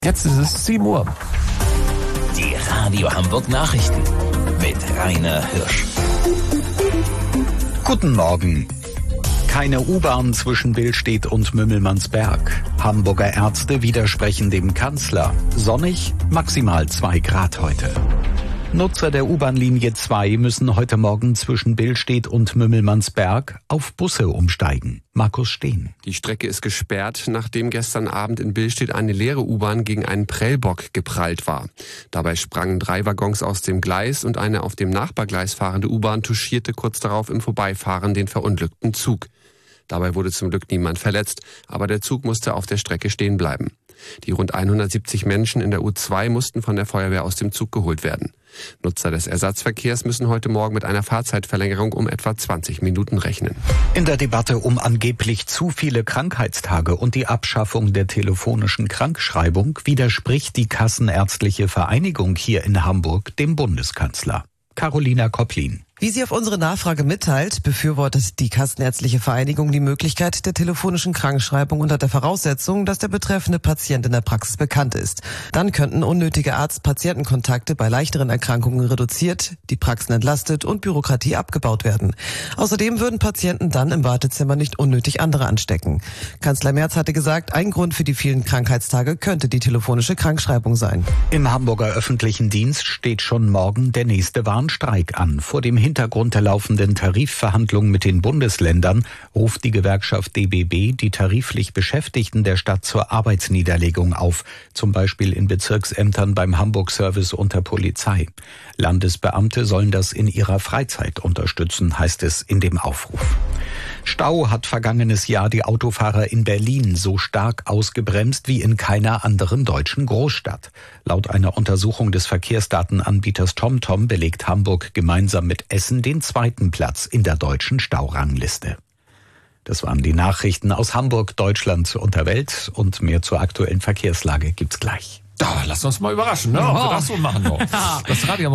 Jetzt ist es 7 Uhr. Die Radio Hamburg Nachrichten mit Rainer Hirsch. Guten Morgen. Keine U-Bahn zwischen Billstedt und Mümmelmannsberg. Hamburger Ärzte widersprechen dem Kanzler. Sonnig, maximal 2 Grad heute. Nutzer der U-Bahn-Linie 2 müssen heute Morgen zwischen Billstedt und Mümmelmannsberg auf Busse umsteigen. Markus Steen. Die Strecke ist gesperrt, nachdem gestern Abend in Billstedt eine leere U-Bahn gegen einen Prellbock geprallt war. Dabei sprangen 3 Waggons aus dem Gleis und eine auf dem Nachbargleis fahrende U-Bahn touchierte kurz darauf im Vorbeifahren den verunglückten Zug. Dabei wurde zum Glück niemand verletzt, aber der Zug musste auf der Strecke stehen bleiben. Die rund 170 Menschen in der U2 mussten von der Feuerwehr aus dem Zug geholt werden. Nutzer des Ersatzverkehrs müssen heute Morgen mit einer Fahrzeitverlängerung um etwa 20 Minuten rechnen. In der Debatte um angeblich zu viele Krankheitstage und die Abschaffung der telefonischen Krankschreibung widerspricht die Kassenärztliche Vereinigung hier in Hamburg dem Bundeskanzler. Carolina Kopplin. Wie sie auf unsere Nachfrage mitteilt, befürwortet die Kassenärztliche Vereinigung die Möglichkeit der telefonischen Krankschreibung unter der Voraussetzung, dass der betreffende Patient in der Praxis bekannt ist. Dann könnten unnötige Arzt-Patienten-Kontakte bei leichteren Erkrankungen reduziert, die Praxen entlastet und Bürokratie abgebaut werden. Außerdem würden Patienten dann im Wartezimmer nicht unnötig andere anstecken. Kanzler Merz hatte gesagt, ein Grund für die vielen Krankheitstage könnte die telefonische Krankschreibung sein. Im Hamburger öffentlichen Dienst steht schon morgen der nächste Warnstreik an. Vor dem Hintergrund der laufenden Tarifverhandlungen mit den Bundesländern ruft die Gewerkschaft DBB die tariflich Beschäftigten der Stadt zur Arbeitsniederlegung auf, zum Beispiel in Bezirksämtern beim Hamburg-Service und der Polizei. Landesbeamte sollen das in ihrer Freizeit unterstützen, heißt es in dem Aufruf. Stau hat vergangenes Jahr die Autofahrer in Berlin so stark ausgebremst wie in keiner anderen deutschen Großstadt. Laut einer Untersuchung des Verkehrsdatenanbieters TomTom belegt Hamburg gemeinsam mit Essen den 2. Platz in der deutschen Staurangliste. Das waren die Nachrichten aus Hamburg, Deutschland und der Welt. Und mehr zur aktuellen Verkehrslage gibt's gleich. Da, lass uns mal überraschen, ne? Ob wir das so machen noch. Das Radio